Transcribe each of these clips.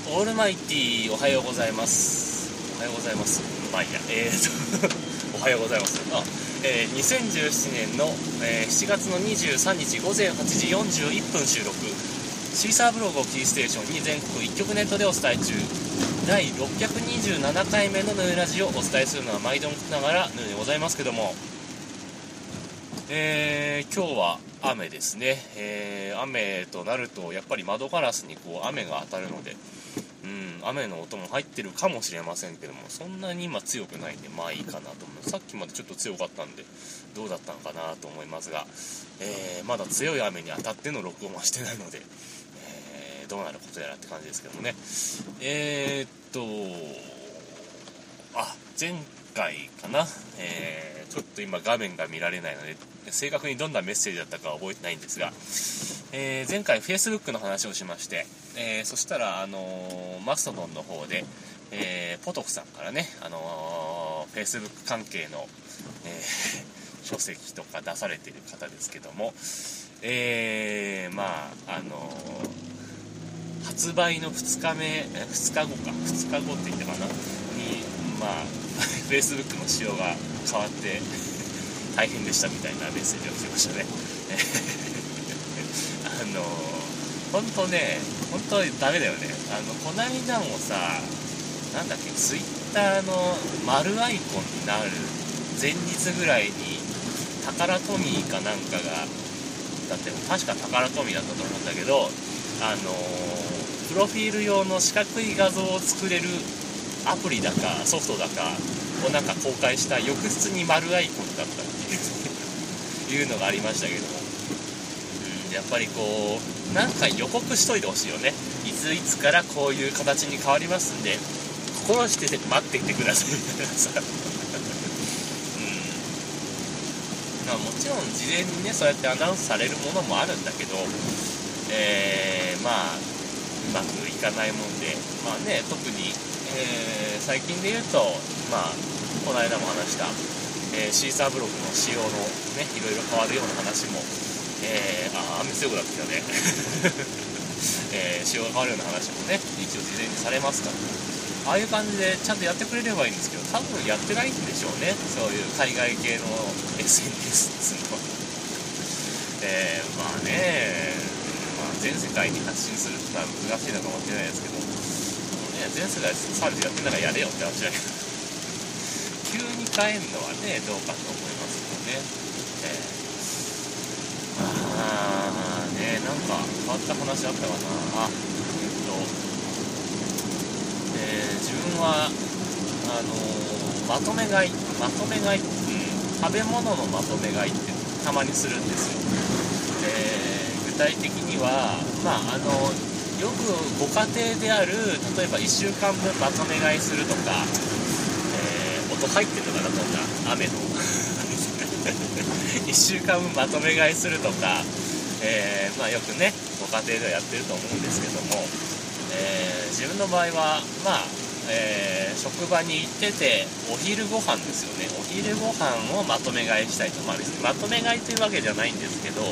オールマイティー、おはようございます。おはようございます。まあいいや、おはようございます。2017年の、7月の23日午前8時41分収録。シーサーブログをキーステーションに全国1局ネットでお伝え中。第627回目のヌーラジをお伝えするのは毎度ながらヌーでございますけども、今日は雨ですね。雨となるとやっぱり窓ガラスにこう雨が当たるので、雨の音も入ってるかもしれませんけども、そんなに今強くないんでまあいいかなと思う。さっきまでちょっと強かったんでどうだったのかなと思いますが、まだ強い雨に当たっての録音はしてないので、どうなることやらって感じですけどもね。前回かな、ちょっと今画面が見られないので正確にどんなメッセージだったかは覚えてないんですが、前回 Facebook の話をしまして、そしたらマストドンの方で、ポトフさんからね、Facebook 関係の、書籍とか出されている方ですけども、発売の2日後って言ったかなに、Facebook の仕様が変わって大変でしたみたいなメッセージを来ましたね。本当ダメだよね。こないだもさ、なんだっけ、Twitter の丸アイコンになる前日ぐらいにタカラトミーかなんかが、だって確かタカラトミーだったと思うんだけど、プロフィール用の四角い画像を作れるアプリだかソフトだかをなんか公開した翌日に丸アイコンだったっていうのがありましたけども、やっぱりこうなんか予告しといてほしいよね。いついつからこういう形に変わりますんで心して待っていてくださいみたいなさもちろん事前にねそうやってアナウンスされるものもあるんだけど、うまくいかないもんで、特に、最近で言うと、この間も話した、シーサーブログの仕様のね、いろいろ変わるような話も、雨強くなってきたね、仕様が変わるような話もね、一応事前にされますから、ああいう感じでちゃんとやってくれればいいんですけど、多分やってないんでしょうね、そういう海外系の SNS っていうのは。全世界に発信するってのは難しいのかもしれないですけど、全世界サービスやってんだからやれよって話だけど急に変えるのはねどうかと思いますけどね。なんか変わった話あったかな。自分はまとめ買い、食べ物のまとめ買いってたまにするんですよ。具体的には、よくご家庭である例えば1週間分まとめ買いするとか、音入ってるのかな、こんな雨の1週間分まとめ買いするとか、よくねご家庭ではやってると思うんですけども、自分の場合は職場に行っててお昼ご飯ですよね。お昼ご飯をまとめ買いしたいと、まとめ買いというわけじゃないんですけど、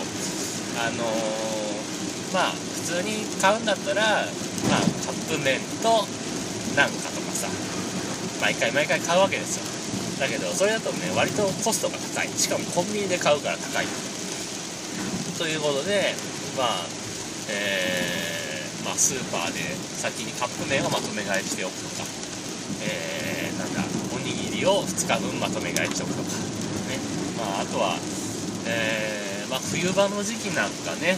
普通に買うんだったら、カップ麺となんかとかさ、毎回買うわけですよ。だけどそれだとね割とコストが高い、しかもコンビニで買うから高いということで、スーパーで先にカップ麺をまとめ買いしておくとか、おにぎりを2日分まとめ買いしておくとかね。あとは、冬場の時期なんかね、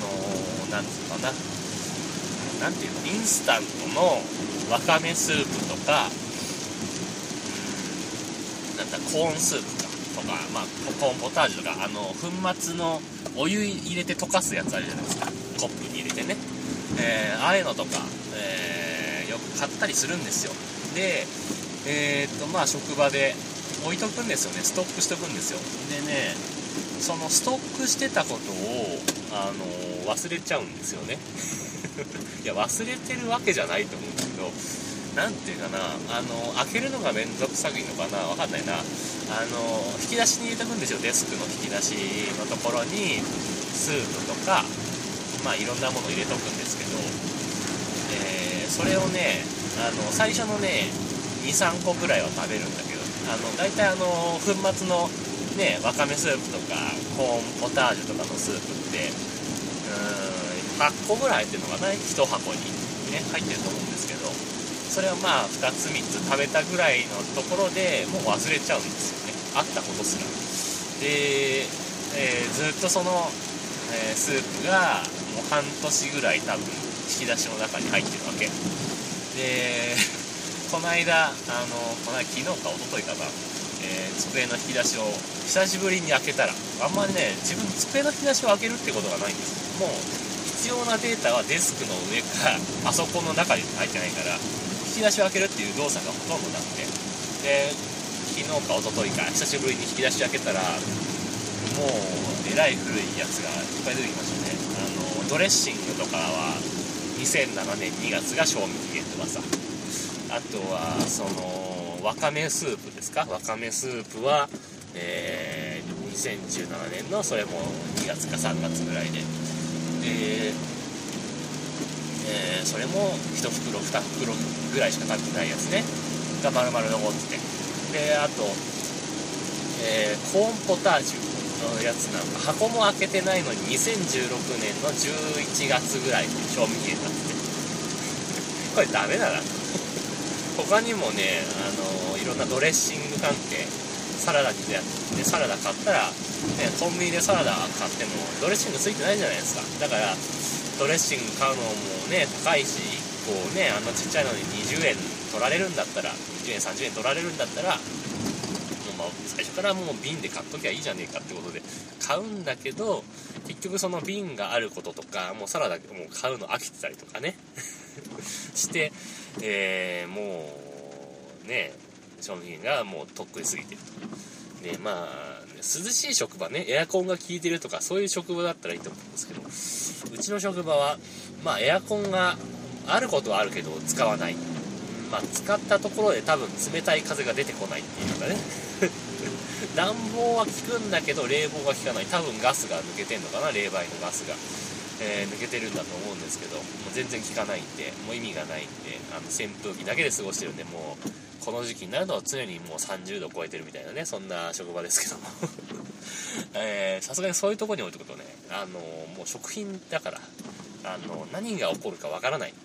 インスタントのわかめスープとか、コーンスープとか、コーンポタージュとか、粉末のお湯入れて溶かすやつあるじゃないですか、コップに入れてね。ああいうのとか、よく買ったりするんですよ。で、職場で置いとくんですよね、ストックしとくんですよ。でね、そのストックしてたことを忘れちゃうんですよねいや忘れてるわけじゃないと思うんだけど、なんていうかな、開けるのがめんどくさいのかな、わかんないな。引き出しに入れとくんですよ。デスクの引き出しのところにスープとかいろんなもの入れとくんですけど、 それをね最初のね 2,3 個ぐらいは食べるんだけど、大体粉末のねわかめスープとかコーンポタージュとかのスープって8個ぐらい入ってるのかな、1箱にね入ってると思うんですけど、それをまあ2つ3つ食べたぐらいのところでもう忘れちゃうんですよね、あったことすらで、ずっとその、スープがもう半年ぐらい多分引き出しの中に入ってるわけで、この間昨日か一昨日かな、机の引き出しを久しぶりに開けたら、あんまりね自分机の引き出しを開けるってことがないんですよ。もう必要なデータはデスクの上かパソコンの中に入ってないから、引き出しを開けるっていう動作がほとんどなくて、で昨日か一昨日か久しぶりに引き出し開けたら、もうえらい古いやつがいっぱい出てきましたね。ドレッシングとかは2007年2月が賞味期限とかさ、あとはそのわかめスープですか、わかめスープは、2017年のそれも2月か3月ぐらいで、それも1袋2袋ぐらいしか食べてないやつねが丸々残ってて、であと、コーンポタージュのやつなんか箱も開けてないのに2016年の11月ぐらいで賞味期限だってこれダメだな他にもねいろんなドレッシング関係サラダにやってサラダ買ったら、ね、コンビニでサラダ買ってもドレッシングついてないじゃないですか。だからドレッシング買うのもね高いし、こうねちっちゃいのに20円取られるんだったら、20円30円取られるんだったら、もう最初からもう瓶で買っときゃいいじゃねえかってことで買うんだけど、結局その瓶があることとか、もうサラダもう買うの飽きてたりとかねして、もうね賞味期限がもうとっくに過ぎてると。でまあ涼しい職場ね、エアコンが効いてるとかそういう職場だったらいいと思うんですけど、うちの職場はまあエアコンがあることはあるけど使わない、まあ使ったところで多分冷たい風が出てこないっていうかね暖房は効くんだけど冷房が効かない、多分ガスが抜けてんのかな、冷媒のガスが、抜けてるんだと思うんですけど、もう全然効かないんで、もう意味がないんで、扇風機だけで過ごしてるんで、もうこの時期になると常にもう30度超えてるみたいなね、そんな職場ですけどもさすがにそういうところに置いとくとね、もう食品だから何が起こるかわからない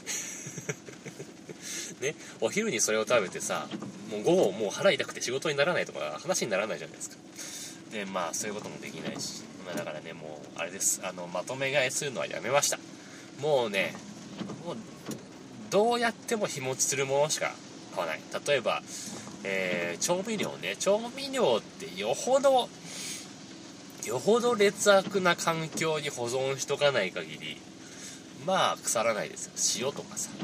ね、お昼にそれを食べてさ、もう午後もう腹痛くて仕事にならないとか話にならないじゃないですか。でまあそういうこともできないし、だからねもうあれです、まとめ買いするのはやめました。もうね、もうどうやっても日持ちするものしか買わない。例えば、調味料ね、調味料ってよほど劣悪な環境に保存しとかない限りまあ腐らないですよ。塩とかさ、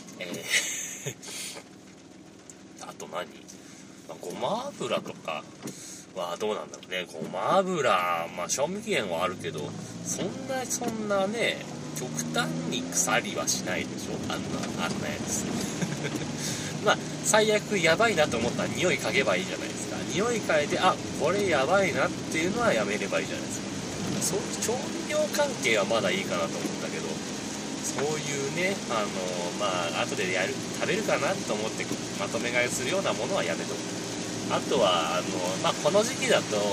あと何、ごま油とかはどうなんだろうね。ごま油、まあ賞味期限はあるけどそんなね極端に腐りはしないでしょ、あんなやつまあ最悪やばいなと思ったら匂い嗅げばいいじゃないですか。匂い嗅いでこれやばいなっていうのはやめればいいじゃないですか。そう調味料関係はまだいいかなと思ったけど、そういうねまあ後で食べるかなと思ってまとめ買いするようなものはやめとく。あとはまあこの時期だと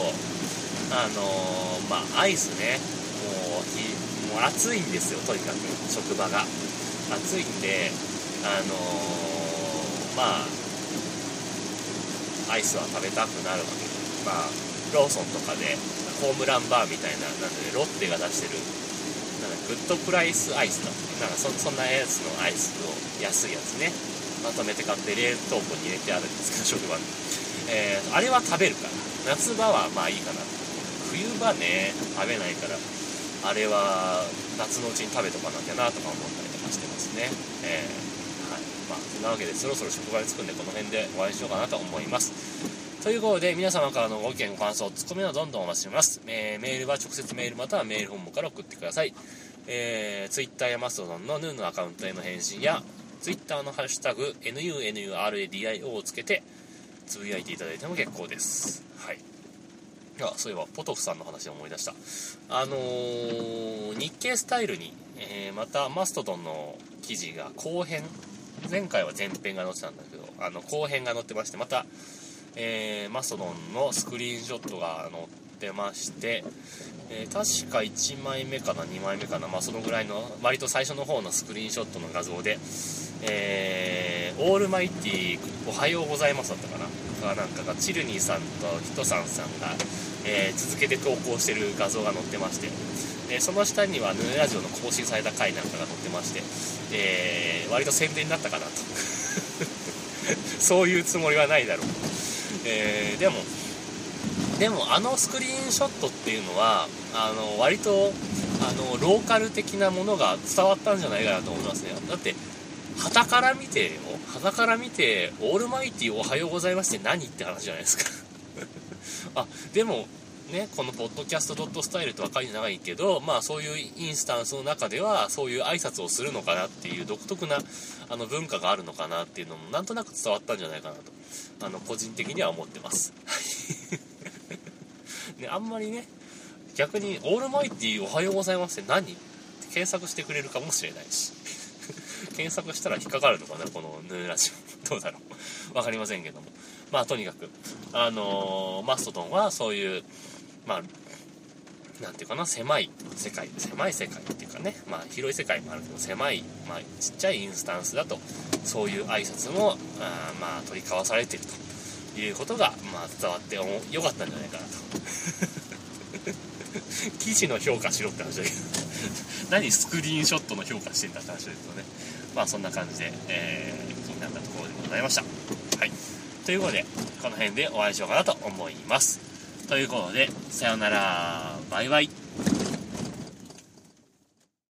まあアイスね、もう暑いんですよ。とにかく職場が暑いんでまあアイスは食べたくなるわけで、まあローソンとかでホームランバーみたいな、なんでロッテが出してるグッドプライスアイスだってなんかそんなやつのアイスを安いやつねまとめて買って冷凍庫に入れてあるんですけど、職場に、あれは食べるから夏場はまあいいかな。冬場ね食べないから、あれは夏のうちに食べとかなきゃなとか思ったりとかしてますね。はい、まあそんなわけでそろそろ職場に着くんでこの辺でお会いしようかなと思います。ということで皆様からのご意見ご感想ツッコミをどんどんお待ちしています。メールは直接メールまたはメール本部から送ってください。Twitter やマストドンのヌーのアカウントへの返信や Twitter のハッシュタグ NUNURADIO をつけてつぶやいていただいても結構です。はい。そういえばポトフさんの話で思い出した。日経スタイルに、またマストドンの記事が後編前回は前編が載ってたんだけど、後編が載ってまして、また、マストドンのスクリーンショットが載ってまして、確か1枚目かな2枚目かな、そのぐらいの割と最初の方のスクリーンショットの画像で、オールマイティおはようございますだったかななんかがチルニーさんとヒトさんが、続けて投稿してる画像が載ってまして、その下にはヌーラジオの更新された回なんかが載ってまして、割と宣伝になったかなとそういうつもりはないだろう。でもスクリーンショットっていうのは割とローカル的なものが伝わったんじゃないかなと思いますね。だって傍から見てオールマイティおはようございますって何って話じゃないですかでもね、このポッドキャストドットスタイルとは書いてないけど、そういうインスタンスの中ではそういう挨拶をするのかなっていう独特な文化があるのかなっていうのもなんとなく伝わったんじゃないかなと個人的には思ってますね、あんまりね、逆にオールマイティおはようございますって何って検索してくれるかもしれないし検索したら引っかかるのかな、このヌーラジオどうだろう分かりませんけども、とにかくマストドンはそういうなんていうかな、狭い世界っていうかね、広い世界もあるけど狭い、ちっちゃいインスタンスだとそういう挨拶も取り交わされているということが伝わってよかったんじゃないかなと記事の評価しろって話だけど何スクリーンショットの評価してんだって話ですよね。そんな感じで、気になったところでございました。はい、ということでこの辺でお会いしようかなと思います。ということでさようなら、バイバイ。